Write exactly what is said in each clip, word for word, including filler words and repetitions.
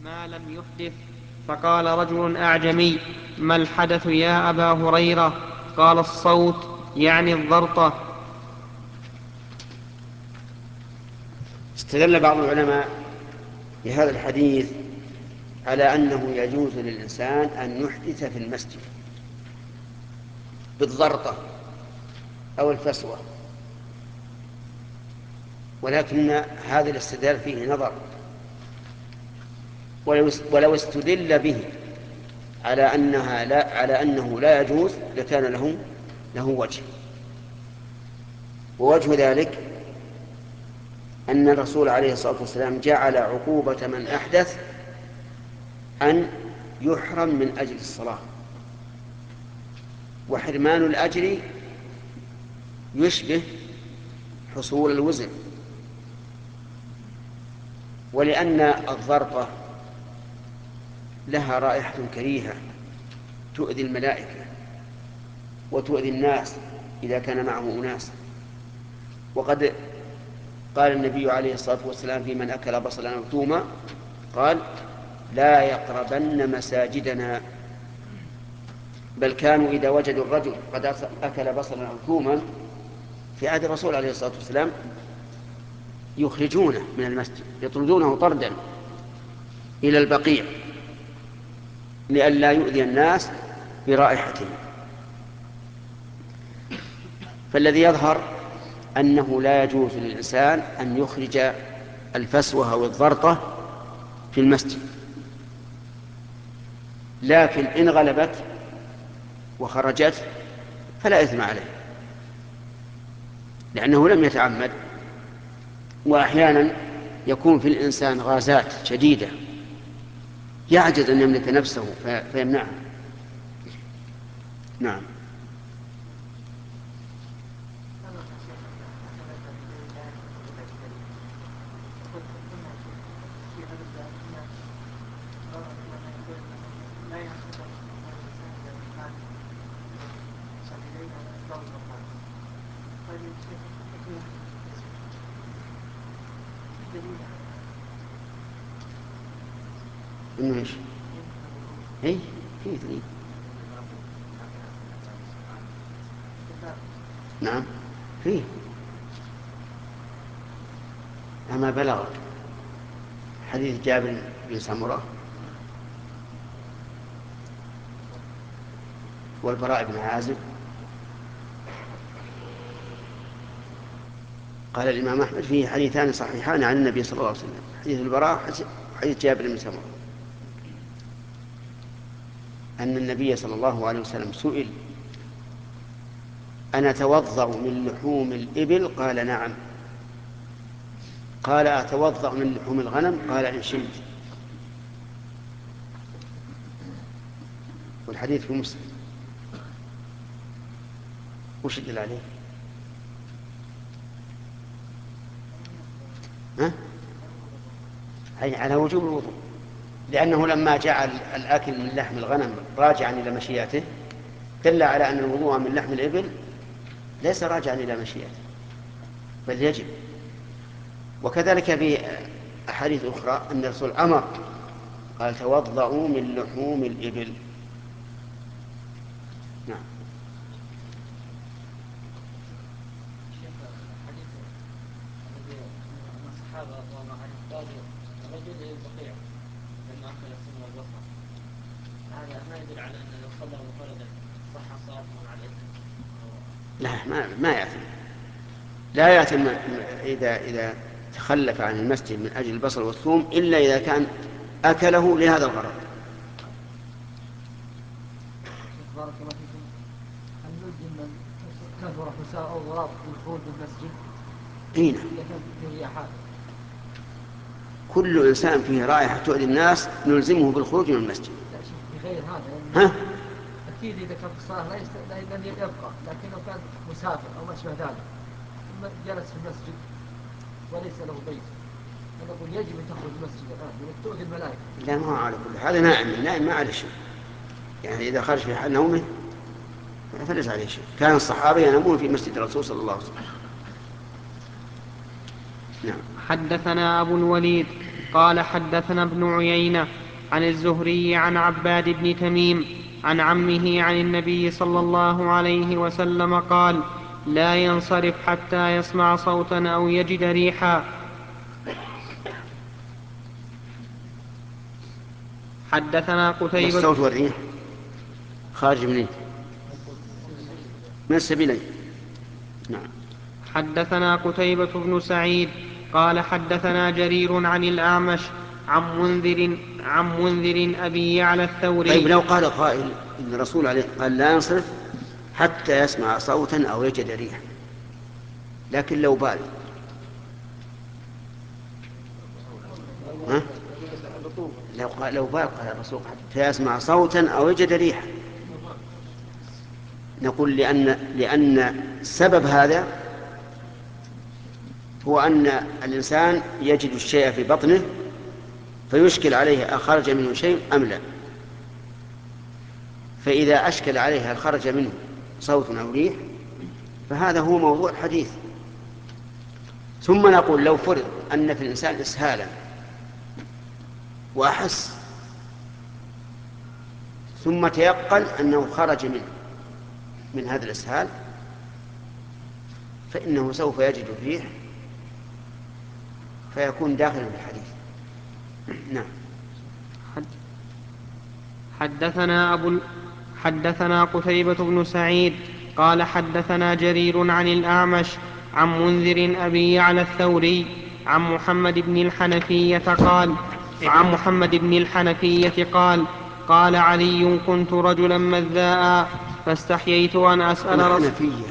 ما لم يحدث. فقال رجل أعجمي: ما الحدث يا أبا هريرة؟ قال: الصوت، يعني الضرطة. استدل بعض العلماء بهذا الحديث على أنه يجوز للإنسان أن يحدث في المسجد بالضرطة أو الفسوة، ولكن هذا الاستدلال فيه نظر، ولو استدل به على أنها لا على أنه لا يجوز لكان له له وجه. ووجه ذلك أن الرسول عليه الصلاة والسلام جعل عقوبة من أحدث أن يحرم من أجل الصلاة، وحرمان الأجر يشبه حصول الوزن. ولأن الضرطة لها رائحة كريهة تؤذي الملائكة وتؤذي الناس إذا كان معه أناس. وقد قال النبي عليه الصلاة والسلام في من أكل بصلا أو ثوما، قال: لا يقربن مساجدنا. بل كانوا إذا وجدوا الرجل قد أكل بصلا أو ثوما في عهد الرسول عليه الصلاة والسلام يخرجونه من المسجد، يطردونه طردا إلى البقيع لئلا يؤذي الناس برائحته. فالذي يظهر أنه لا يجوز للإنسان أن يخرج الفسوة أو الضرطة في المسجد، لكن إن غلبت وخرجت فلا إثم عليه، لأنه لم يتعمد. وأحيانا يكون في الإنسان غازات شديدة يعجز أن يملك نفسه فيمنعها. نعم. إنه إيش؟ إيه فيه دليل. نعم فيه. أما بلغك حديث جابر بن سمرة والبراء بن عازب، قال الإمام أحمد فيه حديثان صحيحان عن النبي صلى الله عليه وسلم: حديث البراء وحديث جابر بن سمرة، أن النبي صلى الله عليه وسلم سئل: أنا أتوضأ من لحوم الإبل؟ قال: نعم. قال: أتوضأ من لحوم الغنم؟ قال: إن شئت. والحديث في مسلم. وش يدل عليه؟ ها؟ أي على وجوب الوضوء، لأنه لما جعل الأكل من لحم الغنم راجعا إلى مشيئته دل على أن الوضوء من لحم الإبل ليس راجعا إلى مشيئته بل يجب. وكذلك في أحاديث أخرى أن الرسول أمر قال: توضؤوا من لحوم الإبل. نعم. الصحابة رضي الله عنهم قالوا الرجل البقيع لما أكل السم والبصر، هذا ما يدل على أن لو صلى مفردا صح صلاته مع الإثم؟ لا، ما ما يأثم. لا يأثم إذا إذا تخلف عن المسجد من أجل البصل والثوم إلا إذا كان أكله لهذا الغرض. بارك الله فيكم. هل نلزم من كثر حساء أو غراب بالخروج من المسجد؟ أين؟ إذا كان فيه رياحات. كل إنسان فيه رائحة تؤذي الناس نلزمه بالخروج من المسجد. لا شيء بغير هذا ها؟ أكيد إذا كان في الصلاة لا يست... لن يبقى، لكن لو كان مسافر أو ما أشبه ذلك ثم جلس في المسجد وليس له بيت فنقول يجب أن تخرج المسجد الآن من تؤذي الملائكة. لا، ما هو على كل هذا نائم. النائم ما عليه شيء، يعني إذا خرج في حال نومه فليس عليه شيء. كان الصحابة ينامون في مسجد الرسول صلى الله عليه وسلم. نعم. حدثنا أبو الوليد قال حدثنا ابن عيينة عن الزهري عن عباد بن تميم عن عمه عن النبي صلى الله عليه وسلم قال لا ينصرف حتى يسمع صوتا أو يجد ريحا. حدثنا قتيبة. الصوت والريح خارج منين؟ من السبيلين. نعم. حدثنا قتيبة بن سعيد قال حدثنا جرير عن الأعمش عن منذر عن منذر أبي يعلى الثوري. طيب لو قال قائل إن الرسول عليه قال لا ينصرف حتى يسمع صوتا أو يجد ريحا، لكن لو بال ها؟ لو قال لو بال قال الرسول حتى يسمع صوتا أو يجد ريحا، نقول لأن لأن سبب هذا هو أن الإنسان يجد الشيء في بطنه فيشكل عليه أخرج منه شيء أم لا، فإذا أشكل عليه هل خرج منه صوت أو ريح فهذا هو موضوع الحديث. ثم نقول لو فرض أن في الإنسان إسهالا وأحس ثم تيقن أنه خرج منه من هذا الإسهال فإنه سوف يجد الريح فيكون داخلا في الحديث. نعم. حدثنا أبو حدثنا قتيبة بن سعيد قال حدثنا جرير عن الأعمش عن منذر أبي يعلى الثوري عن محمد بن الحنفية قال عن محمد بن الحنفية قال قال علي كنت رجلا مذاء فاستحييت أن أسأل رسول الحنفية.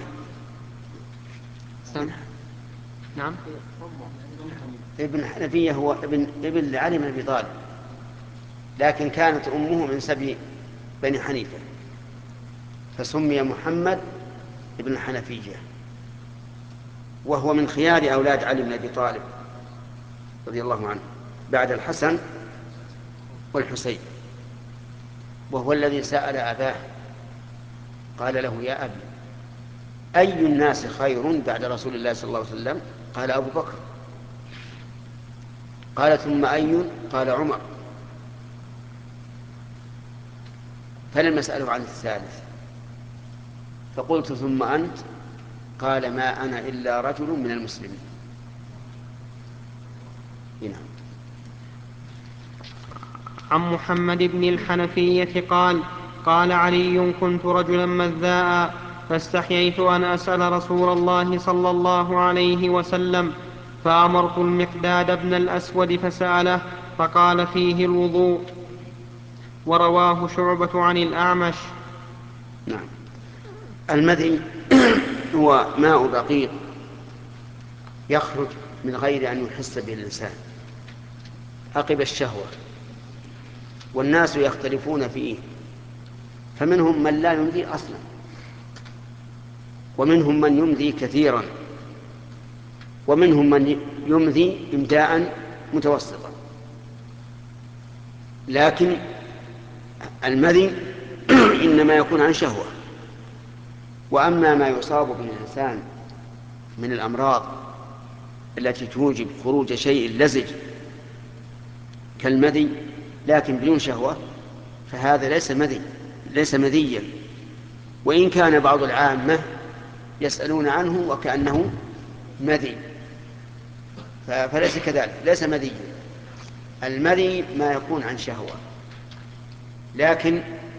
نعم. ابن الحنفية هو ابن ابن لعلي بن أبي طالب، لكن كانت أمه من سبي بني حنيفة فسمي محمد ابن الحنفية، وهو من خيار أولاد علي بن أبي طالب رضي الله عنه بعد الحسن والحسين، وهو الذي سأل أباه قال له يا أبي أي الناس خير بعد رسول الله صلى الله عليه وسلم؟ قال أبو بكر. قال ثم أي؟ قال عمر. فلم أسأله عن الثالث فقلت ثم أنت؟ قال ما أنا إلا رجل من المسلمين. هنا. عن محمد بن الحنفية قال قال علي كنت رجلا مذاء فاستحييت أن أسأل رسول الله صلى الله عليه وسلم فأمرت المقداد بن الأسود فسأله فقال فيه الوضوء. ورواه شعبة عن الأعمش. نعم. المذي هو ماء دقيق يخرج من غير أن يحس به الإنسان عقب الشهوة، والناس يختلفون فيه، فمنهم من لا يمذي أصلا ومنهم من يمذي كثيرا ومنهم من يمذي إمداء متوسطا، لكن المذي إنما يكون عن شهوة. وأما ما يصاب به الإنسان من الأمراض التي توجب خروج شيء لزج كالمذي لكن بدون شهوة فهذا ليس مذي ليس مذيا، وإن كان بعض العامة يسألون عنه وكأنه مذي فليس كذلك، ليس مذيا. المذي ما يكون عن شهوة، لكن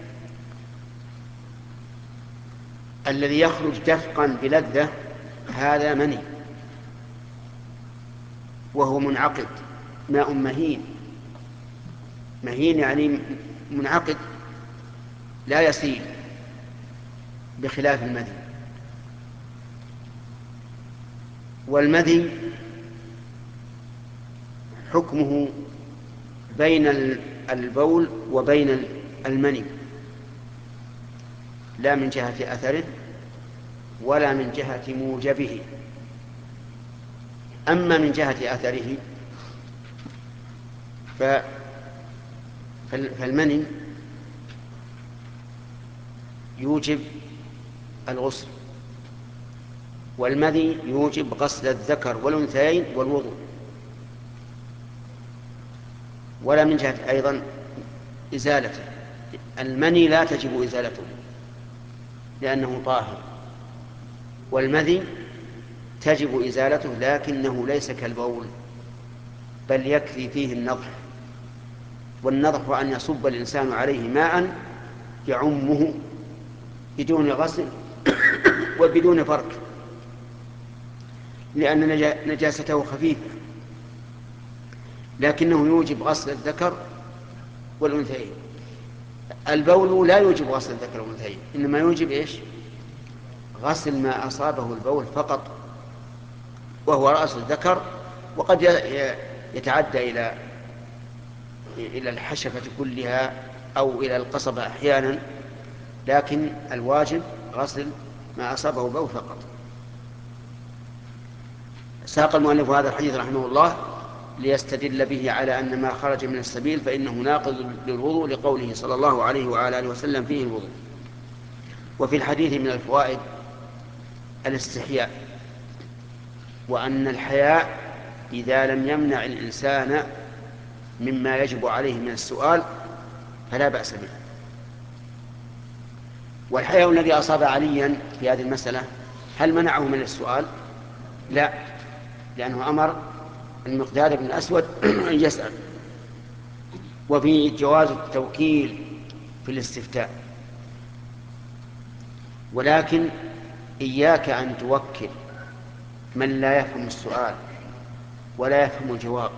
الذي يخرج دفقا بلذة هذا مني، وهو منعقد ماء مهين. مهين يعني منعقد لا يسيل بخلاف المذي. والمذي حكمه بين البول وبين المني، لا من جهة أثره ولا من جهة موجبه. أما من جهة أثره فالمني يوجب الغسل، والمذي يوجب غسل الذكر والأنثيين والوضوء. ولا من جهة أيضا إزالته. المني لا تجب إزالته لأنه طاهر، والمذي تجب إزالته لكنه ليس كالبول، بل يكفي فيه النضح. والنضح أن يصب الإنسان عليه ماء يعمه بدون غسل وبدون فرك، لأن نجاسته خفيفة، لكنه يوجب غسل الذكر والأنثيين. البول لا يوجب غسل الذكر والأنثيين، إنما يوجب إيش؟ غسل ما أصابه البول فقط، وهو رأس الذكر، وقد يتعدى إلى إلى الحشفة كلها أو إلى القصبة أحيانا، لكن الواجب غسل ما أصابه البول فقط. ساق المؤلف هذا الحديث رحمه الله ليستدل به على أن ما خرج من السبيل فإنه ناقض للوضوء، لقوله صلى الله عليه وعلى آله وسلم فيه الوضوء. وفي الحديث من الفوائد الاستحياء، وأن الحياء إذا لم يمنع الإنسان مما يجب عليه من السؤال فلا بأس به. والحياء الذي أصاب عليا في هذه المسألة هل منعه من السؤال؟ لا، لأنه أمر المقداد بن الأسود أن يسأل. وفي جواز التوكيل في الاستفتاء، ولكن إياك أن توكل من لا يفهم السؤال ولا يفهم الجواب،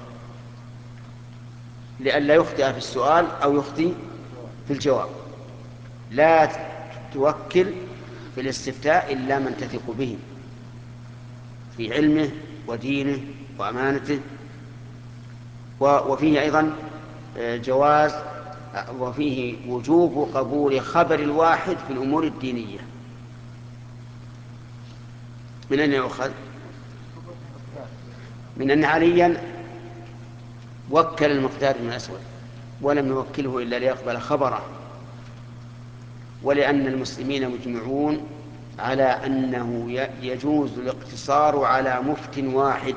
لئلا يخطئ في السؤال أو يخطئ في الجواب. لا توكل في الاستفتاء إلا من تثق به في علمه ودينه وأمانته. وفيه أيضا جواز وفيه وجوب قبول خبر الواحد في الأمور الدينية. من أين يؤخذ؟ من أن عليا وكل المقداد بن الأسود ولم يوكله إلا ليقبل خبره، ولأن المسلمين مجمعون على أنه يجوز الاقتصار على مفت واحد،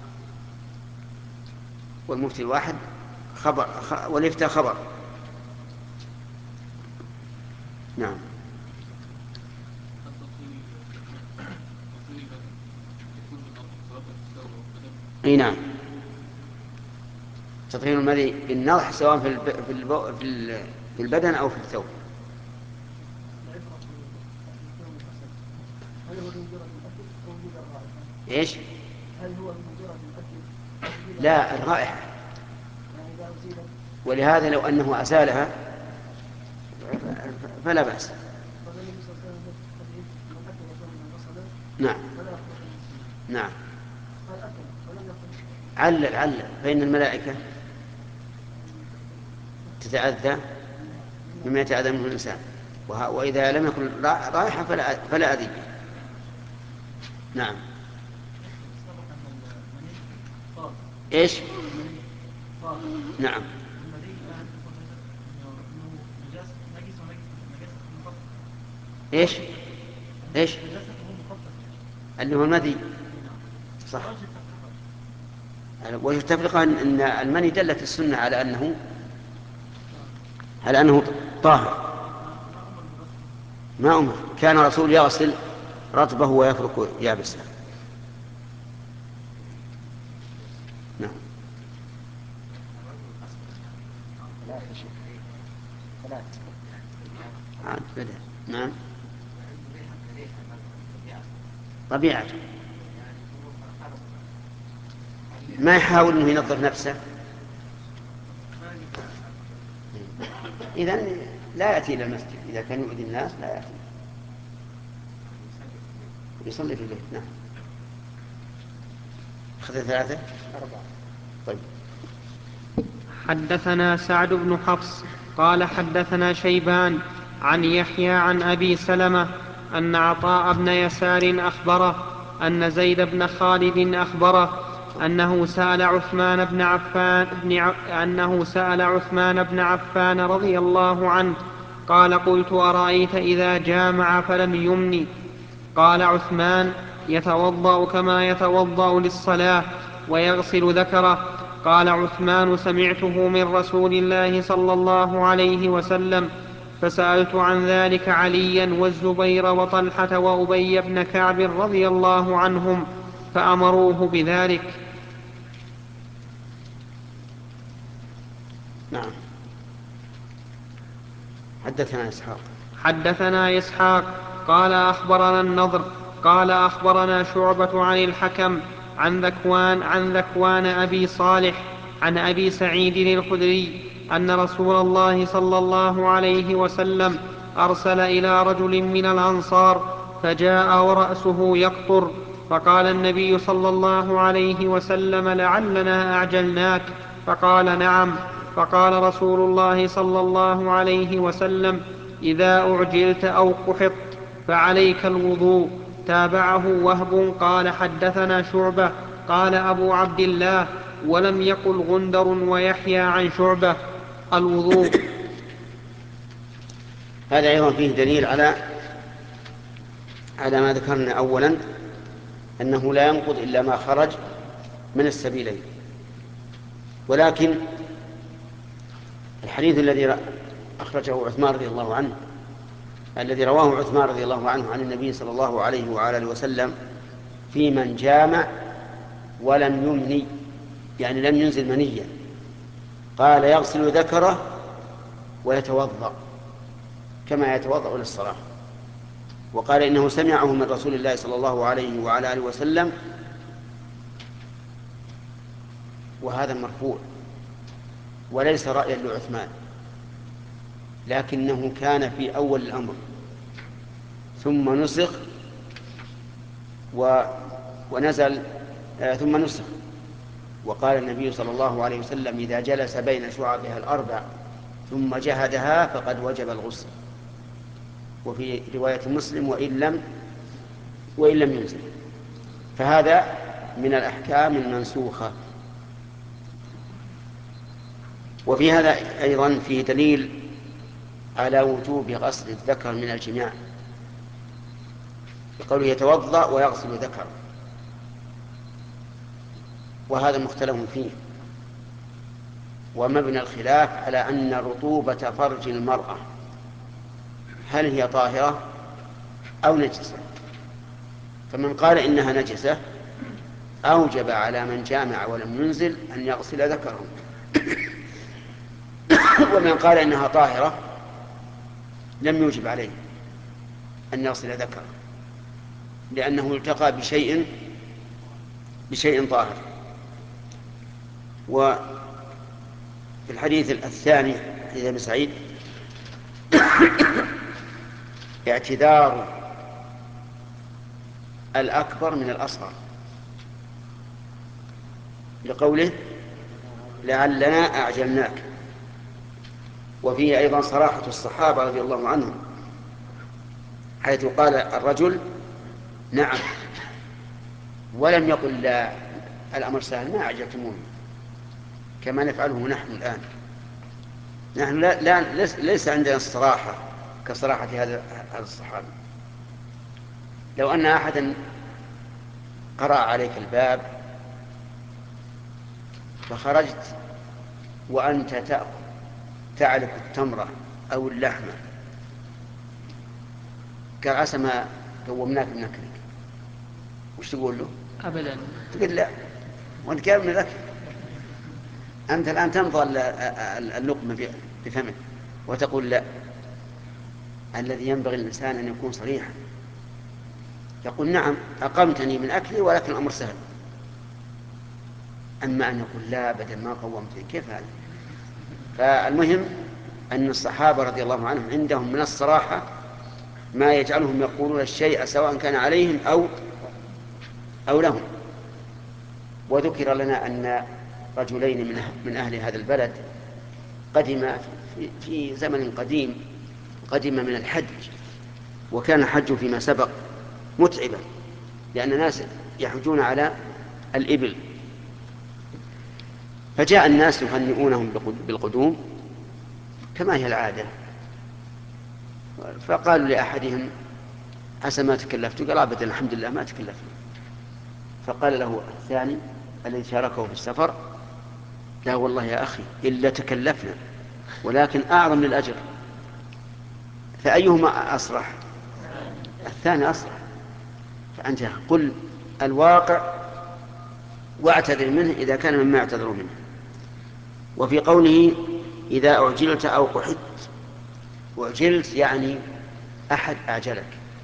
والمفتي الواحد خبر والإفتاء خبر. نعم. اي نعم، تطهير المذي بالنضح سواء في في في البدن او في الثوب. ايش؟ هل هو بمجرد الأكل؟ لا، الرائحة. ولهذا لو أنه أزالها فلا بأس. نعم نعم. علل علل فإن الملائكة تتأذى مما يتأذى منه الإنسان، وإذا لم يكن رائحة فلا فلا أذية. نعم. ايش؟ نعم. ايش؟ ايش؟ اللي هو المذي. صح. وجه التفرقة أن المني دلت السنة على أنه على أنه طاهر. ما أمر، كان رسول يغسل رطبه ويفرك يابسه. نعم. عاد بدأ. نعم. طبيعته ما يحاول أنه ينظف نفسه، إذن لا يأتي إلى المسجد. إذا كان يؤذي الناس لا يأتي، يصلي في البيت. نعم. أخذ ثلاثة أربعة. طيب. حدثنا سعد بن حفص قال حدثنا شيبان عن يحيى عن أبي سلمة أن عطاء بن يسار أخبره أن زيد بن خالد أخبره أنه سأل عثمان بن عفان بن ع... أنه سأل عثمان بن عفان رضي الله عنه قال قلت أرأيت إذا جامع فلم يمني؟ قال عثمان يتوضأ كما يتوضأ للصلاة ويغسل ذكره قال عثمان سمعته من رسول الله صلى الله عليه وسلم، فسألت عن ذلك عليا والزبير وطلحة وأبي بن كعب رضي الله عنهم فأمروه بذلك. نعم. حدثنا إسحاق حدثنا إسحاق قال أخبرنا النضر قال أخبرنا شعبة عن الحكم عن ذكوان عن ذكوان أبي صالح عن أبي سعيد الخدري أن رسول الله صلى الله عليه وسلم أرسل إلى رجل من الأنصار فجاء ورأسه يقطر، فقال النبي صلى الله عليه وسلم لعلنا أعجلناك، فقال نعم. فقال رسول الله صلى الله عليه وسلم إذا أعجلت أو قحطت فعليك الوضوء. تابعه وهب قال حدثنا شعبة قال أبو عبد الله ولم يقل غندر ويحيى عن شعبة الوضوء. هذا أيضا فيه دليل على على ما ذكرنا أولا، أنه لا ينقض إلا ما خرج من السبيلين. ولكن الحديث الذي أخرجه عثمان رضي الله عنه الذي رواه عثمان رضي الله عنه عن النبي صلى الله عليه وعلى آله وسلم في من جامع ولم يمني، يعني لم ينزل منيا، قال يغسل ذكره ويتوضأ كما يتوضأ للصلاة، وقال إنه سمعه من رسول الله صلى الله عليه وعلى آله وسلم، وهذا مرفوع وليس رأيا لعثمان، لكنه كان في أول الأمر ثم نسخ و... ونزل آه ثم نسخ. وقال النبي صلى الله عليه وسلم إذا جلس بين شعبها الأربع ثم جهدها فقد وجب الغسل. وفي رواية مسلم وإن لم وإن لم ينزل. فهذا من الأحكام المنسوخة. وفي هذا أيضا فيه دليل على وجوب غسل الذكر من الجماع، بقوله يتوضأ ويغسل ذكره، وهذا مختلف فيه. ومبنى الخلاف على أن رطوبة فرج المرأة هل هي طاهرة أو نجسة، فمن قال إنها نجسة أوجب على من جامع ولم ينزل أن يغسل ذكره، ومن قال إنها طاهرة لم يوجب عليه أن يغسل ذكره، لأنه التقى بشيء بشيء طاهر. وفي الحديث الثاني حديث ابن سعيد اعتذار الأكبر من الأصغر، لقوله لعلنا أعجلناك. وفيه أيضا صراحة الصحابة رضي الله عنهم، حيث قال الرجل نعم ولم يقل لا، الأمر سهل ما أعجلتموني، كما نفعله نحن الآن. نحن لا, لا ليس عندنا الصراحة كصراحة هذا الصحابي. لو أن أحدا قرأ عليك الباب فخرجت وأنت تأكل تعلق التمرة أو اللحمة، قال عسى ما قومناك من أكلك، وش تقول له؟ أبدا. تقول لا، وأنت كامل من الأكل، أنت الآن تمضى اللقمة بفمك وتقول لا. الذي ينبغي الإنسان أن يكون صريحا، يقول نعم أقمتني من أكلي ولكن الأمر سهل. أما أن يقول لا بدل ما قومتني، كيف هذا؟ فالمهم أن الصحابة رضي الله عنهم عندهم من الصراحة ما يجعلهم يقولون الشيء سواء كان عليهم أو أو لهم. وذكر لنا أن رجلين من أهل هذا البلد قدم في زمن قديم، قدم من الحج، وكان الحج فيما سبق متعبا لأن الناس يحجون على الإبل، فجاء الناس يهنئونهم بالقدوم كما هي العادة، فقالوا لأحدهم عسى ما تكلفت، قال أبدا الحمد لله ما تكلفت. فقال له الثاني الذي شاركه في السفر لا والله يا أخي إلا تكلفنا، ولكن أعظم للأجر. فأيهما أصرح؟ الثاني أصرح. فأنت قل الواقع واعتذر منه إذا كان مما يعتذر منه. وفي قوله إذا أعجلت أو قحدت، أعجلت يعني أحد أعجلك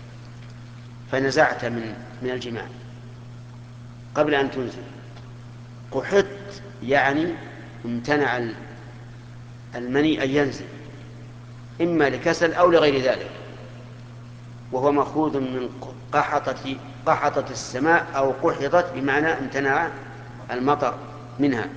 فنزعت من من الجماع قبل أن تنزل. قحدت يعني امتنع المني أن ينزل إما لكسل أو لغير ذلك، وهو مأخوذ من قحطة قحطة السماء أو قحطت بمعنى امتنع المطر منها.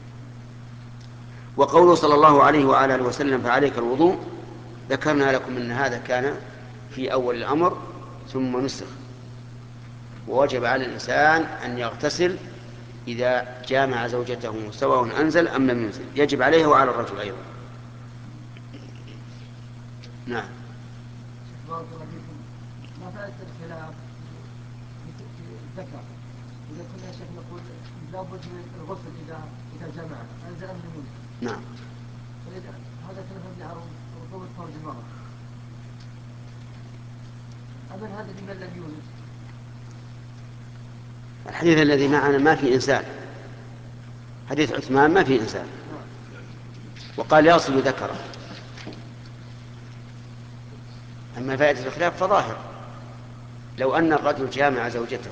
وقوله صلى الله عليه وعلى آله وسلم فعليك الوضوء، ذكرنا لكم أن هذا كان في أول الأمر ثم نسخ، ووجب على الإنسان أن يغتسل إذا جامع زوجته سواء أنزل أم لم ينزل، يجب عليه وعلى الرجل أيضا. نعم. ما فائدة الخلاف في الذكر؟ إذا كنا يا شيخ نقول لابد من الغسل إذا إذا جمع أنزل أم لم ينزل. نعم. هذا كلام عن رطوبة فرج المرأة. أما هذا لمن لم يولد؟ الحديث الذي معنا ما في إنسان، حديث عثمان ما في إنسان، وقال يصل ذكره. أما فائدة الخلاف فظاهر، لو أن الرجل جامع زوجته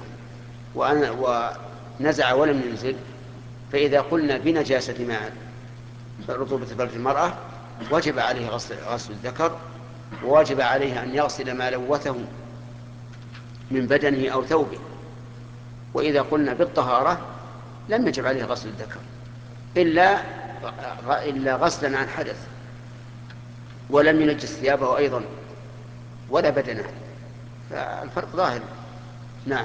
ونزع ولم ينزل، فإذا قلنا بنجاسة ماء رطوبة فرج المرأة وجب عليه غسل, غسل الذكر، وواجب عليه أن يغسل ما لوثه من بدنه أو ثوبه. وإذا قلنا بالطهارة لم يجب عليه غسل الذكر إلا إلا غسلا عن حدث، ولم ينجس ثيابه أيضا ولا بدنه، فالفرق ظاهر. نعم.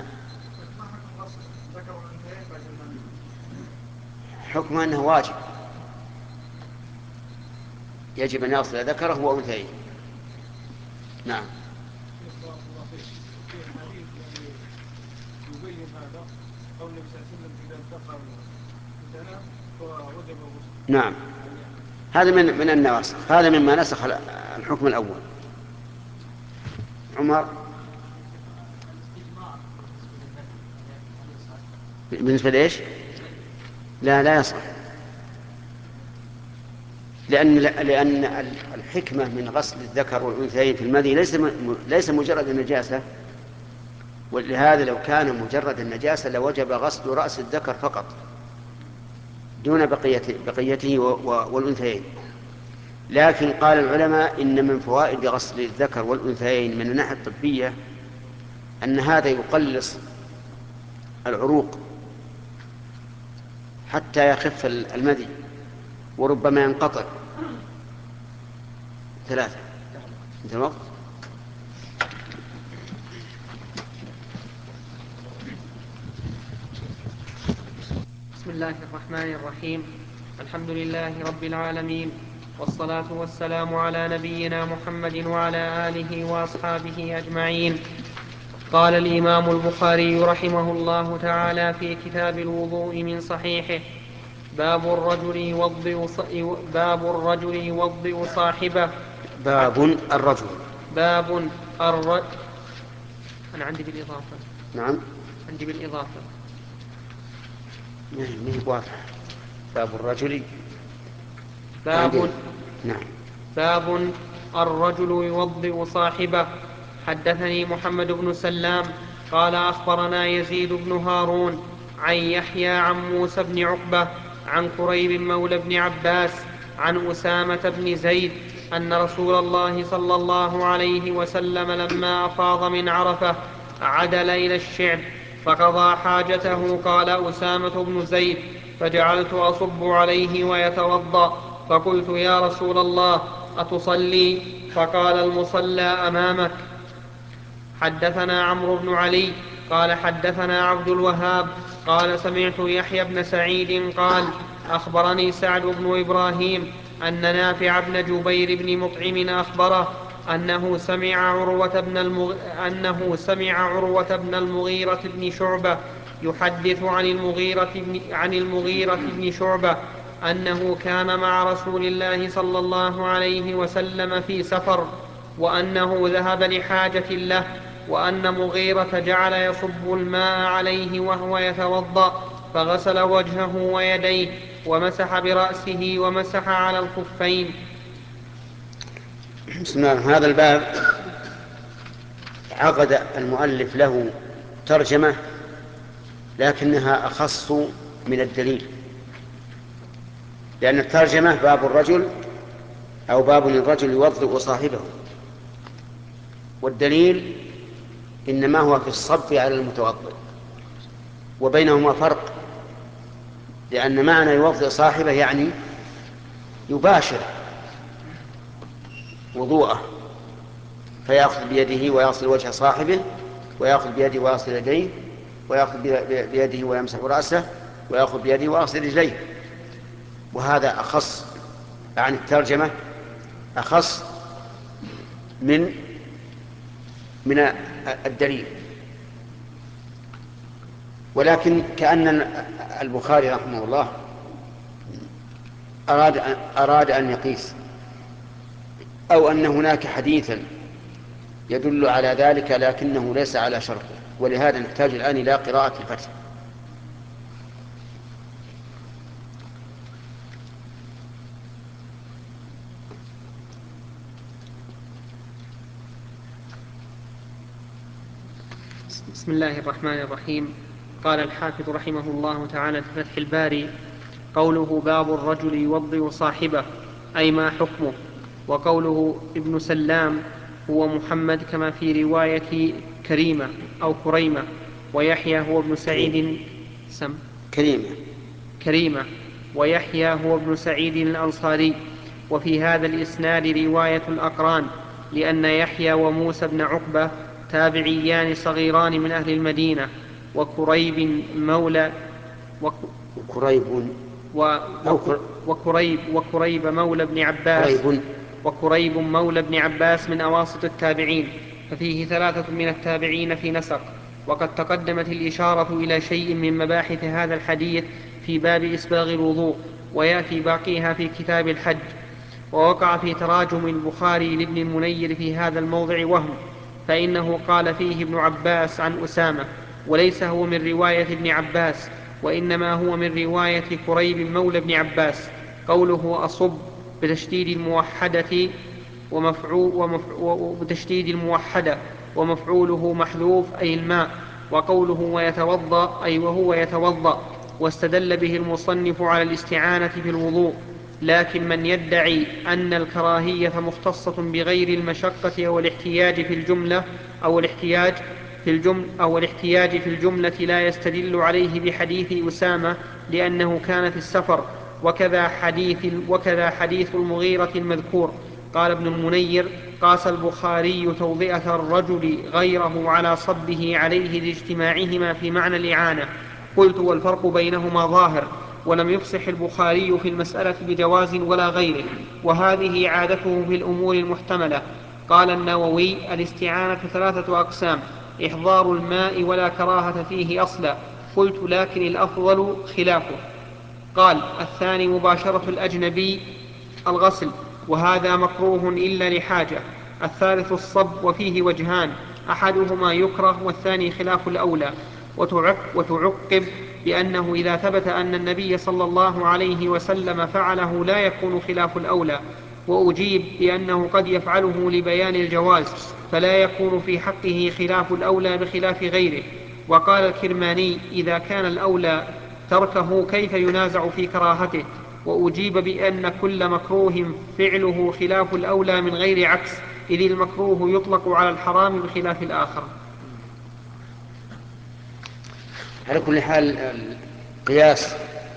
حكم أنه واجب، يجب أن يغسل ذكره وأنثيه. نعم. يبين هذا قول النبي صلى الله عليه وسلم إذا انتقى الجناب فوجب الغسل. نعم، هذا من من النواسخ، هذا مما نسخ الحكم الأول. عمر. بالنسبة لإيش؟ لا لا يصح، لأن لأن الحكمة من غسل الذكر والأنثيين في المذي ليس ليس مجرد النجاسة، ولهذا لو كان مجرد النجاسة لوجب غسل رأس الذكر فقط دون بقية بقيته والأنثيين. لكن قال العلماء إن من فوائد غسل الذكر والأنثيين من الناحية الطبية أن هذا يقلص العروق حتى يخف المذي وربما ينقطع. ثلاثة. انت الوقت. بسم الله الرحمن الرحيم. الحمد لله رب العالمين، والصلاة والسلام على نبينا محمد وعلى آله وأصحابه أجمعين. قال الإمام البخاري رحمه الله تعالى في كتاب الوضوء من صحيحه: باب الرجل يوضئ باب الرجل يوضئ صاحبه. باب الرجل. باب الرجل. أنا عندي بالإضافة. نعم. عندي بالإضافة. ما هي واضح. باب الرجل. باب. نعم. باب الرجل يوضئ صاحبه. حدثني محمد بن سلام قال أخبرنا يزيد بن هارون عن يحيى عن موسى بن عقبة عن كريب مولى بن عباس عن أسامة بن زيد أن رسول الله صلى الله عليه وسلم لما أفاض من عرفة عدل إلى الشعب فقضى حاجته. قال أسامة بن زيد: فجعلت أصب عليه ويتوضأ، فقلت: يا رسول الله أتصلي؟ فقال: المصلى أمامك. حدثنا عمرو بن علي قال حدثنا عبد الوهاب قال سمعت يحيى بن سعيد قال أخبرني سعد بن إبراهيم أن نافع بن جبير بن مطعم أخبره أنه سمع عروة بن, المغ... أنه سمع عروة بن المغيرة بن شعبة يحدث عن المغيرة بن, عن المغيرة بن شعبة أنه كان مع رسول الله صلى الله عليه وسلم في سفر، وأنه ذهب لحاجة له، وأن مغيرة جعل يصب الماء عليه وهو يتوضأ، فغسل وجهه ويديه ومسح برأسه ومسح على الخفين. بسم الله. هذا الباب عقد المؤلف له ترجمة لكنها أخص من الدليل، لأن الترجمة باب الرجل أو باب الرجل يوضئ صاحبه، والدليل إنما هو في الصب على المتوضئ، وبينهما فرق، لأن معنى يوضئ صاحبه يعني يباشر وضوءه، فيأخذ بيده ويغسل وجه صاحبه، ويأخذ بيده ويغسل يديه، ويأخذ بيده ويمسح رأسه، ويأخذ بيده ويغسل رجليه. وهذا أخص عن الترجمة، أخص من من الدليل. ولكن كأن البخاري رحمه الله أراد أراد أن يقيس، أو أن هناك حديثا يدل على ذلك لكنه ليس على شرطه، ولهذا نحتاج الآن إلى قراءة الفتح. بسم الله الرحمن الرحيم. قال الحافظ رحمه الله تعالى في فتح الباري: قوله باب الرجل يوضئ صاحبه، أي ما حكمه. وقوله ابن سلام هو محمد كما في رواية كريمة أو كريمة، ويحيى هو ابن سعيد سم كريمة كريمة ويحيى هو ابن سعيد الأنصاري. وفي هذا الإسناد رواية الأقران، لأن يحيى وموسى بن عقبة تابعيان صغيران من أهل المدينة، وكريب مولى وكريب و... وكريب وكريب مولى ابن عباس كريب وكريب مولى ابن عباس من أواسط التابعين، ففيه ثلاثة من التابعين في نسق. وقد تقدمت الإشارة إلى شيء من مباحث هذا الحديث في باب إسباغ الوضوء، ويأتي باقيها في كتاب الحج. ووقع في تراجم البخاري لابن المنير في هذا الموضع وهم، فإنه قال فيه ابن عباس عن أسامة، وليس هو من رواية ابن عباس، وإنما هو من رواية كريب مولى ابن عباس. قوله أصب بتشديد الموحدة ومفعول ومفعول بتشديد الموحدة ومفعوله محذوف أي الماء. وقوله ويتوضأ أي وهو يتوضأ. واستدل به المصنف على الاستعانة في الوضوء. لكن من يدعي أن الكراهية مختصة بغير المشقة أو الاحتياج في الجملة أو الاحتياج في الجملة أو الاحتياج في الجملة لا يستدل عليه بحديث أسامة لأنه كان في السفر، وكذا حديث, وكذا حديث المغيرة المذكور. قال ابن المنير: قاس البخاري توضئة الرجل غيره على صبه عليه لاجتماعهما في معنى الإعانة. قلت: والفرق بينهما ظاهر، ولم يفصح البخاري في المسألة بجواز ولا غيره، وهذه عادته في الأمور المحتملة. قال النووي: الاستعانة ثلاثة أقسام: إحضار الماء ولا كراهة فيه أصلا. قلت: لكن الأفضل خلافه. قال: الثاني مباشرة الأجنبي الغسل، وهذا مكروه إلا لحاجة. الثالث الصب، وفيه وجهان: أحدهما يكره والثاني خلاف الأولى. وتعقب بأنه إذا ثبت أن النبي صلى الله عليه وسلم فعله لا يكون خلاف الأولى. وأجيب بأنه قد يفعله لبيان الجواز، فلا يكون في حقه خلاف الأولى بخلاف غيره. وقال الكرماني: إذا كان الأولى تركه كيف ينازع في كراهته؟ وأجيب بأن كل مكروه فعله خلاف الأولى من غير عكس، إذ المكروه يطلق على الحرام بخلاف الآخر. على كل حال قياس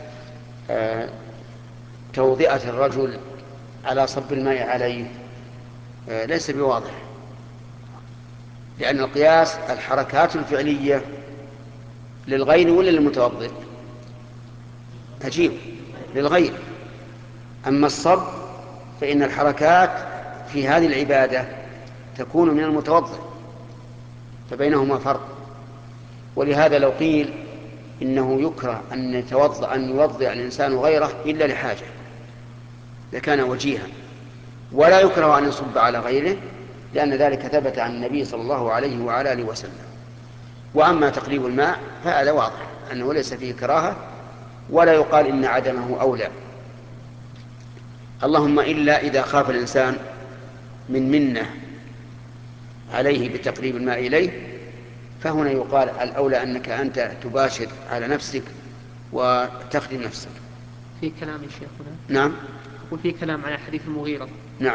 توضئة الرجل على صب الماء عليه ليس بواضح، لأن القياس الحركات الفعلية للغير ولا للمتوضئ؟ عجيب، للغير. أما الصب فإن الحركات في هذه العبادة تكون من المتوضئ، فبينهما فرق. ولهذا لو قيل إنه يكره أن يتوضأ أن يوضئ الإنسان غيره إلا لحاجة إذا كان وجيها، ولا يكره أن يصب على غيره لأن ذلك ثبت عن النبي صلى الله عليه وعلى آله وسلم. وأما تقليب الماء فهذا واضح أنه ليس فيه كراهة ولا يقال إن عدمه أولى، اللهم إلا إذا خاف الإنسان من منة عليه بتقريب الماء إليه، فهنا يقال الأولى أنك أنت تباشر على نفسك وتخدم نفسك. في كلام الشيخ هنا. نعم. وفي كلام على حديث المغيرة. نعم.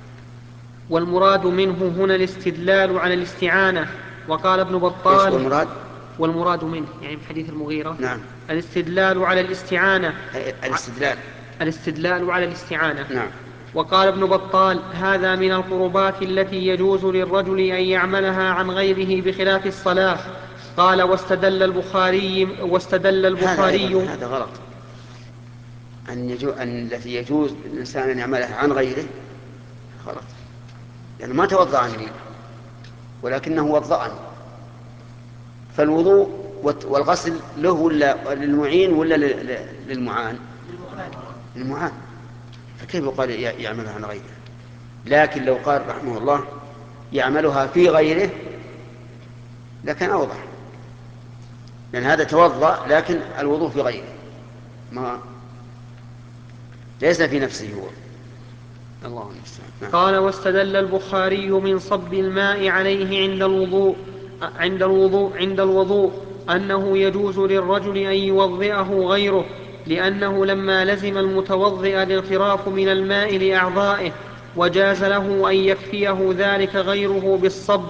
والمراد منه هنا الاستدلال على الاستعانة. وقال ابن بطال والمراد والمراد منه يعني في حديث المغيرة نعم الاستدلال على الاستعانة الاستدلال الاستدلال على الاستعانة. نعم. وقال ابن بطال هذا من القربات التي يجوز للرجل أن يعملها عن غيره بخلاف الصلاة. قال واستدل البخاري واستدل البخاري هذا, هذا غلط، أن, يجو أن التي يجوز للإنسان أن يعملها عن غيره غلط، لأنه يعني ما توضأ عني ولكنه وضأني، فالوضوء والغسل له ولا للمعين ولا للمعان؟ للمعان، فكيف يقال يعملها عن غيره؟ لكن لو قال رحمه الله يعملها في غيره لكن أوضح، لأن هذا توضأ لكن الوضوء في غيره ما ليس في نفسه هو. الله المستعان. قال واستدل البخاري من صب الماء عليه عند الوضوء عند الوضوء عند الوضوء أنه يجوز للرجل أن يوضئه غيره، لأنه لما لزم المتوضئ الاغتراف من الماء لأعضائه وجاز له أن يكفيه ذلك غيره بالصب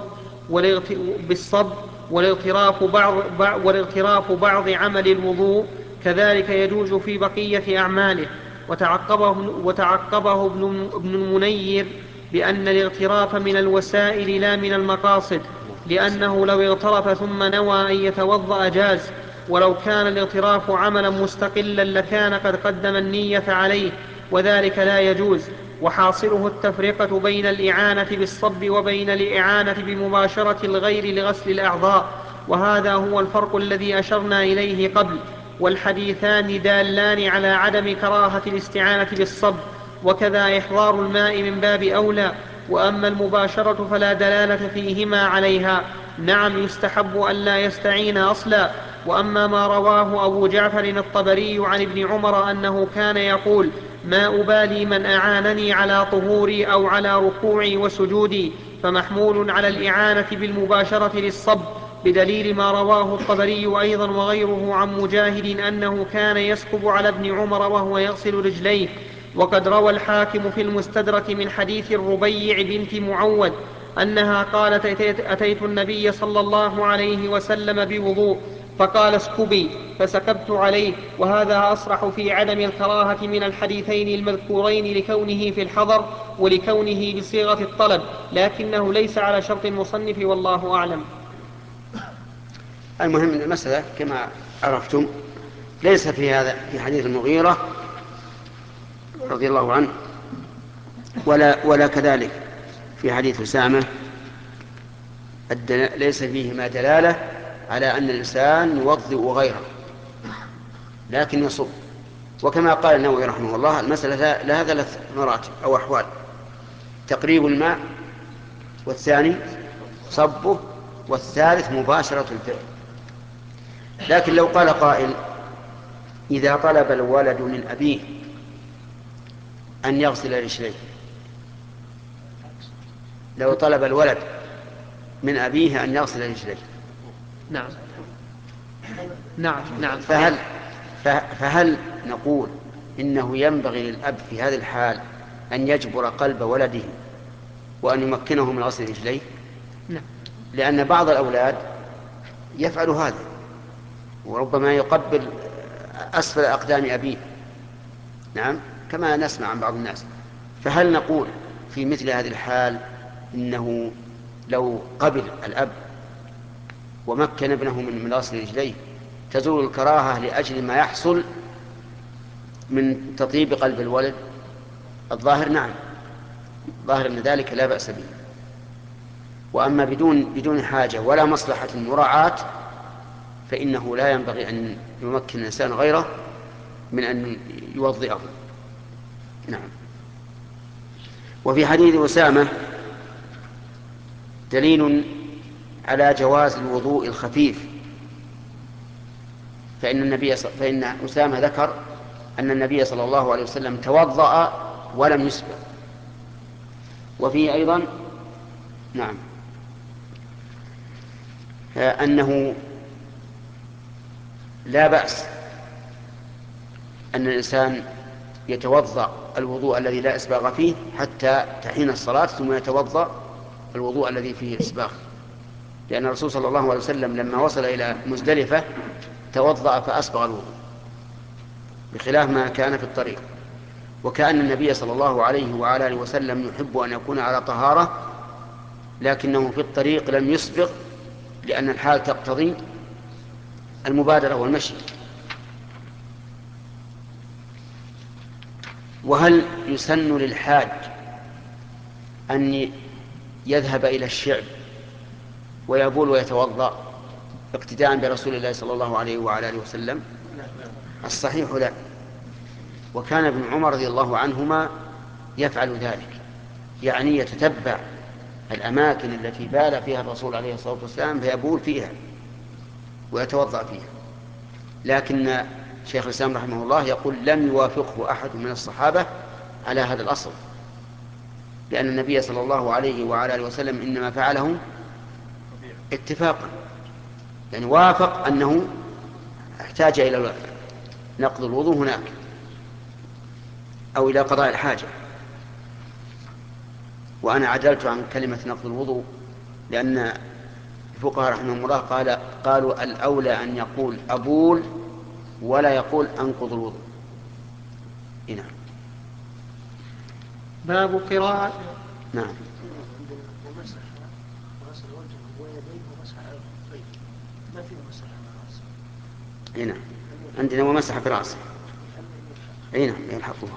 بالصب والاغتراف بعض, والاغتراف بعض عمل الوضوء كذلك يجوز في بقية أعماله. وتعقبه, وتعقبه ابن المنير بأن الاغتراف من الوسائل لا من المقاصد، لأنه لو اغترف ثم نوى أن يتوضأ جاز، ولو كان الاغتراف عملا مستقلا لكان قد قدم النية عليه وذلك لا يجوز. وحاصله التفرقة بين الإعانة بالصب وبين الإعانة بمباشرة الغير لغسل الأعضاء، وهذا هو الفرق الذي أشرنا إليه قبل. والحديثان دالان على عدم كراهة الاستعانة بالصب، وكذا إحضار الماء من باب أولى. وأما المباشرة فلا دلالة فيهما عليها، نعم يستحب أن لا يستعين أصلا. وأما ما رواه أبو جعفر الطبري عن ابن عمر أنه كان يقول ما أبالي من أعانني على طهوري أو على ركوعي وسجودي، فمحمول على الإعانة بالمباشرة للصب، بدليل ما رواه الطبري أيضا وغيره عن مجاهد أنه كان يسكب على ابن عمر وهو يغسل رجليه. وقد روى الحاكم في المستدرك من حديث الربيع بنت معوذ أنها قالت أتيت النبي صلى الله عليه وسلم بوضوء فقال اسكبي فسكبت عليه. وهذا أصرح في عدم الكراهة من الحديثين المذكورين لكونه في الحضر ولكونه بصيغة الطلب، لكنه ليس على شرط المصنف والله أعلم. المهم المسألة كما عرفتم ليس في هذا في حديث المغيرة رضي الله عنه ولا, ولا كذلك في حديث أسامة ليس فيهما دلالة على أن الإنسان يوضئ غيره لكن يصب. وكما قال النووي رحمه الله المسألة لها ثلاث مراتب أو أحوال: تقريب الماء، والثاني صبه، والثالث مباشرة الفعل. لكن لو قال قائل إذا طلب الولد من أبيه أن يغسل رجليه، لو طلب الولد من أبيه أن يغسل رجليه نعم نعم نعم فهل, فهل نقول إنه ينبغي للأب في هذه الحال أن يجبر قلب ولده وأن يمكنه من غسل رجليه؟ نعم. لأن بعض الأولاد يفعل هذا وربما يقبل أسفل أقدام أبيه، نعم كما نسمع عن بعض الناس. فهل نقول في مثل هذه الحال إنه لو قبل الأب ومكن ابنه من غسل رجليه تزول الكراهة لأجل ما يحصل من تطيب قلب الولد؟ الظاهر نعم، ظاهر أن ذلك لا بأس به. وأما بدون بدون حاجة ولا مصلحة مراعاة فإنه لا ينبغي أن يمكن الإنسان غيره من أن يوضئه. نعم. وفي حديث أسامة دليل على جواز الوضوء الخفيف، فإن النبي فإن أسامة ذكر أن النبي صلى الله عليه وسلم توضأ ولم يسبق. وفيه أيضا نعم أنه لا بأس أن الإنسان يتوضأ الوضوء الذي لا إسباغ فيه حتى تحين الصلاة ثم يتوضأ الوضوء الذي فيه إسباغ، لأن الرسول صلى الله عليه وسلم لما وصل إلى مزدلفة توضأ فأسبغ الوضوء بخلاف ما كان في الطريق. وكأن النبي صلى الله عليه وعلى آله وسلم يحب أن يكون على طهارة، لكنه في الطريق لم يسبغ لأن الحال تقتضي المبادرة والمشي. وهل يسن للحاج أن يذهب إلى الشعب ويبول ويتوضأ اقتداء برسول الله صلى الله عليه وعلى آله وسلم؟ الصحيح لا. وكان ابن عمر رضي الله عنهما يفعل ذلك، يعني يتتبع الأماكن التي بال فيها الرسول عليه الصلاة والسلام فيبول فيها ويتوضأ فيها. لكن شيخ الإسلام رحمه الله يقول لم يوافقه أحد من الصحابة على هذا الأصل، لأن النبي صلى الله عليه وعلى آله وسلم إنما فعله اتفاقا، يعني وافق أنه احتاج إلى نقض الوضوء هناك أو إلى قضاء الحاجة. وأنا عدلت عن كلمة نقض الوضوء لأن الفقهاء رحمهم الله قال قالوا الأولى أن يقول أبول ولا يقول أنقض الوضوء. نعم. باب قراءة. نعم. ومسح غسل وجهه ويديه ومسح على الخفين، ما فيه مسح على راسه. نعم عندنا ومسح برأسه. أي نعم يلحقوها.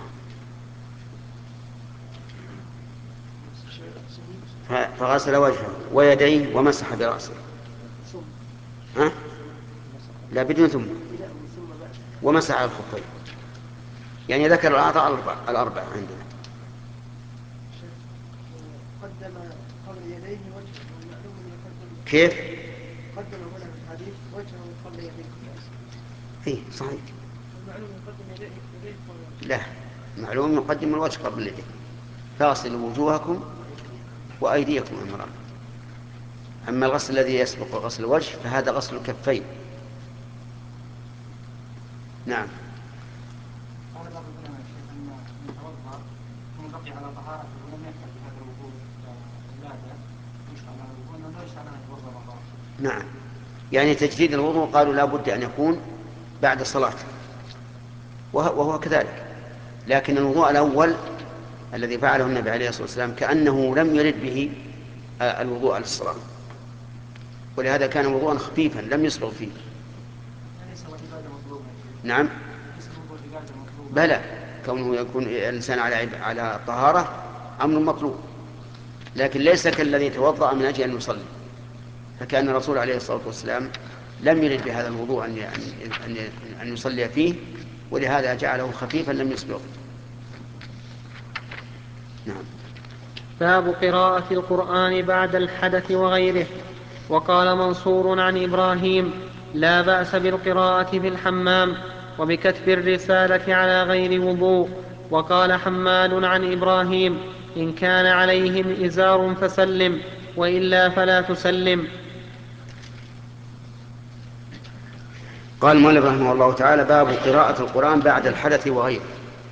فغسل وجهه ويديه ومسح برأسه. ها؟ لا بدون ثم ومسح على الخفين، يعني ذكر الأعضاء الأربعة عندنا. قدم قبل يديه وجهه، والمعلوم أن يقدم كيف؟ قدم هنا في الحديث وجهه قبل يديه. إيه صحيح. المعلوم يقدم يديه يديه قبل وجهه. لا، معلوم يقدم الوجه قبل اليدين. فاغسلوا وجوهكم وأيديكم المرأة. أما الغسل الذي يسبق غسل الوجه فهذا غسل الكفين. نعم. قال بعض العلماء أن من توضأ ثم بقي على طهارته ولم يحتج بهذا الوضوء الولادة يشرع له الوضوء أنه لا يشرع له يتوضأ مرة. نعم، يعني تجديد الوضوء قالوا لا بد أن يكون بعد الصلاة، وهو كذلك. لكن الوضوء الأول الذي فعله النبي عليه الصلاة والسلام كأنه لم يرد به الوضوء للصلاة، ولهذا كان وضوءا خفيفا لم يسبغ فيه. نعم بلى، كونه يكون الإنسان على على طهارة أمر مطلوب، لكن ليس كالذي توضأ من أجل أن يصلي، فكان الرسول عليه الصلاة والسلام لم يرد بهذا الوضوء أن أن أن يصلي فيه، ولهذا جعله خفيفا لم يسبغ. نعم. باب قراءة القرآن بعد الحدث وغيره. وقال منصور عن إبراهيم: لا بأس بالقراءة في الحمام وبكتب الرسالة على غير وضوء. وقال حماد عن إبراهيم: إن كان عليهم إزار فسلم، وإلا فلا تسلم. قال المؤلف رحمه الله تعالى: باب قراءة القرآن بعد الحدث وغيره،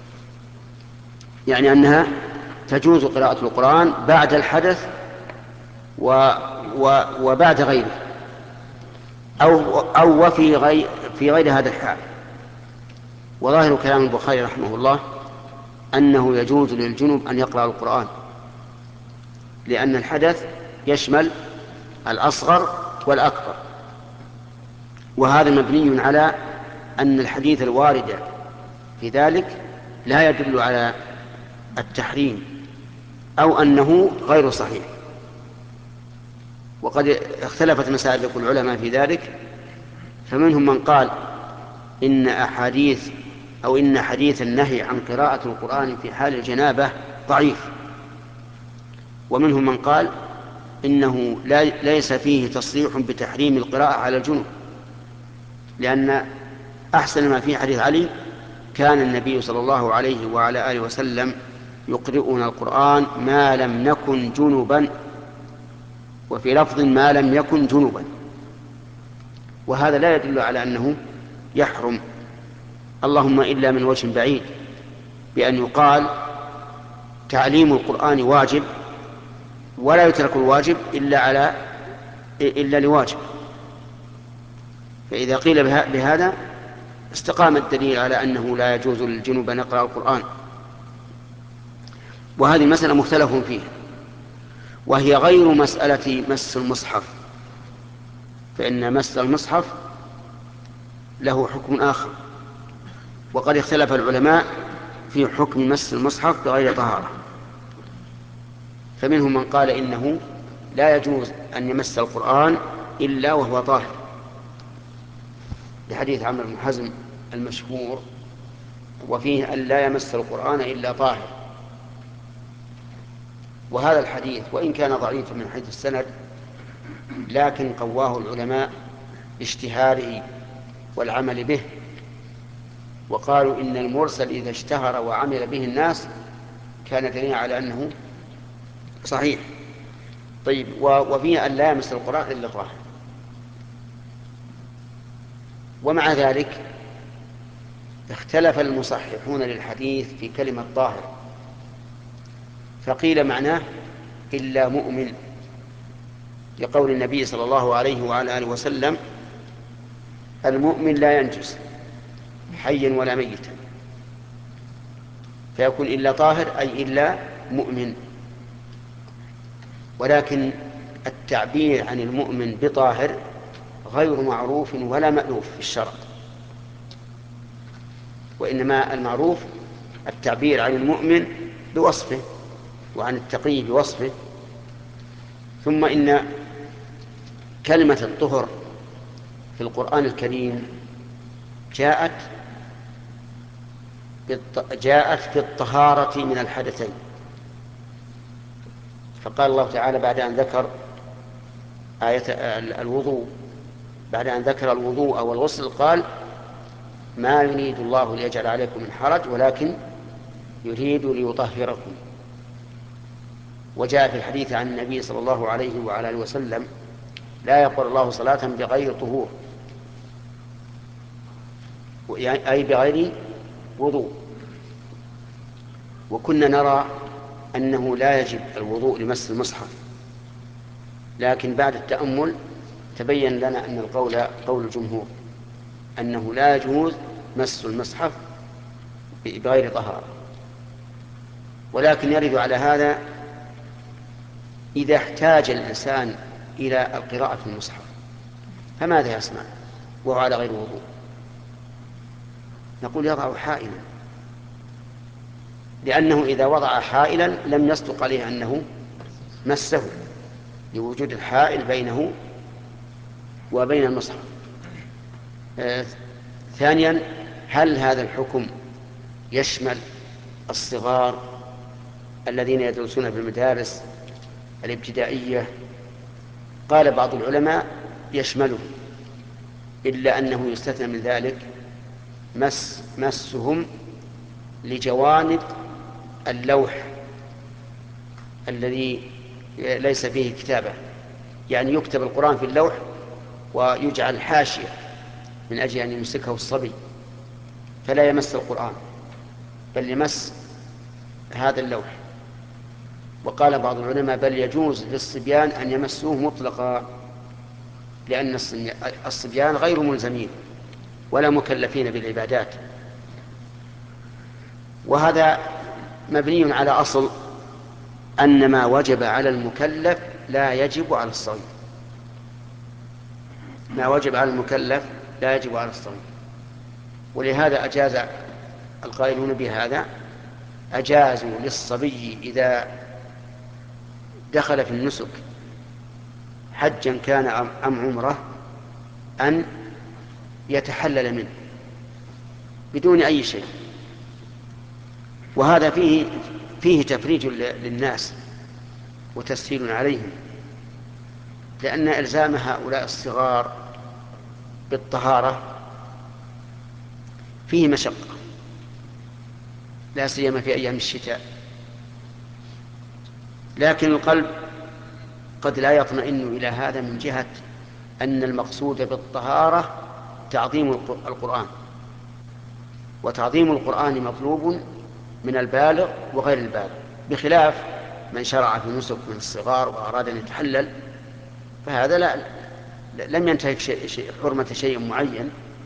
يعني أنها تجوز قراءة القرآن بعد الحدث و و وبعد غيره، أو أو وفي غير في غير هذا الحال. وظاهر كلام البخاري رحمه الله أنه يجوز للجنب أن يقرأ القرآن، لأن الحدث يشمل الأصغر والأكبر، وهذا مبني على أن الحديث الوارد في ذلك لا يدل على التحريم أو أنه غير صحيح. وقد اختلفت مسالك العلماء في ذلك، فمنهم من قال إن أحاديث أو إن حديث النهي عن قراءة القرآن في حال الجنابة ضعيف، ومنهم من قال إنه لا ليس فيه تصريح بتحريم القراءة على الجنوب، لأن أحسن ما في حديث علي كان النبي صلى الله عليه وعلى آله وسلم يقرؤنا القرآن ما لم نكن جنبا، وفي لفظ ما لم يكن جنبا، وهذا لا يدل على أنه يحرم، اللهم إلا من وجه بعيد، بأن يقال تعليم القرآن واجب ولا يترك الواجب إلا على إلا لواجب، فإذا قيل بهذا استقام الدليل على أنه لا يجوز للجنوب أن يقرأ القرآن. وهذه مسألة مختلف فيها، وهي غير مسألة مس المصحف، فإن مس المصحف له حكم آخر، وقد اختلف العلماء في حكم مس المصحف بغير طهارة، فمنهم من قال إنه لا يجوز أن يمس القرآن إلا وهو طاهر، لحديث عمرو بن حزم المشهور وفيه أن لا يمس القرآن إلا طاهر. وهذا الحديث وإن كان ضعيفا من حيث السند، لكن قواه العلماء باشتهاره والعمل به، وقالوا إن المرسل إذا اشتهر وعمل به الناس كان دليلا على أنه صحيح. طيب، وفيه أن لا يمس القرآن إلا طاهر. ومع ذلك اختلف المصححون للحديث في كلمة طاهر، فقيل معناه إلا مؤمن، لقول النبي صلى الله عليه وعلى آله وسلم المؤمن لا ينجس حيا ولا ميتا، فيكون إلا طاهر أي إلا مؤمن. ولكن التعبير عن المؤمن بطاهر غير معروف ولا مألوف في الشرع، وإنما المعروف التعبير عن المؤمن بوصفه وعن التقي بوصفه. ثم إن كلمة الطهر في القرآن الكريم جاءت جاءت في الطهارة من الحدثين، فقال الله تعالى بعد أن ذكر آية الوضوء بعد أن ذكر الوضوء والغسل قال ما يريد الله ليجعل عليكم من حرج ولكن يريد ليطهركم. وجاء في الحديث عن النبي صلى الله عليه وعلى آله وسلم لا يقبل الله صلاة بغير طهور، أي بغير وضوء. وكنا نرى أنه لا يجب الوضوء لمس المصحف، لكن بعد التأمل تبين لنا أن القول قول الجمهور أنه لا يجوز مس المصحف بغير طهارة. ولكن يرد على هذا إذا احتاج الإنسان إلى القراءة في المصحف فماذا يصنع وهو على غير وضوء؟ نقول يضع حائلا، لأنه إذا وضع حائلا لم يصدق عليه أنه مسه لوجود الحائل بينه وبين المصحف. آه ثانيا، هل هذا الحكم يشمل الصغار الذين يدرسون في المدارس الابتدائية؟ قال بعض العلماء يشمله، إلا أنه يستثنى من ذلك مس مسهم لجوانب اللوح الذي ليس فيه كتابة، يعني يكتب القرآن في اللوح ويجعل حاشية من أجل أن يمسكه الصبي فلا يمس القرآن بل يمس هذا اللوح. وقال بعض العلماء بل يجوز للصبيان أن يمسوه مطلقا، لأن الصبيان غير ملزمين ولا مكلفين بالعبادات. وهذا مبني على أصل أن ما وجب على المكلف لا يجب على الصغير، ما وجب على المكلف لا يجب على الصغير. ولهذا أجاز القائلون بهذا أجازوا للصبي إذا دخل في النسك حجا كان أم عمره أن يتحلل منه بدون أي شيء. وهذا فيه فيه تفريج للناس وتسهيل عليهم، لأن إلزام هؤلاء الصغار بالطهارة فيه مشقة، لا سيما في أيام الشتاء. لكن القلب قد لا يطمئن إلى هذا من جهة أن المقصود بالطهارة تعظيم القرآن، وتعظيم القرآن مطلوب من البالغ وغير البالغ، بخلاف من شرع في نسك من الصغار وأراد أن يتحلل، فهذا لا لم ينتهك شيء شيء حرمة شيء معين.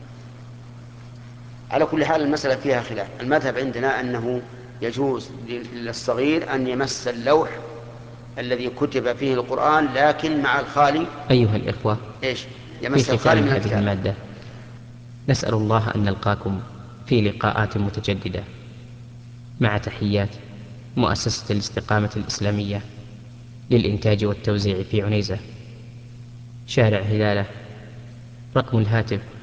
على كل حال المسألة فيها خلاف. المذهب عندنا أنه يجوز للصغير أن يمس اللوح الذي كتب فيه القرآن، لكن مع الخالي. أيها الإخوة، إيش؟ في يمس الخالي ختام من هذه الكتاب. المادة نسأل الله أن نلقاكم في لقاءات متجددة، مع تحيات مؤسسة الاستقامة الإسلامية للإنتاج والتوزيع في عنيزة، شارع هلالة، رقم الهاتف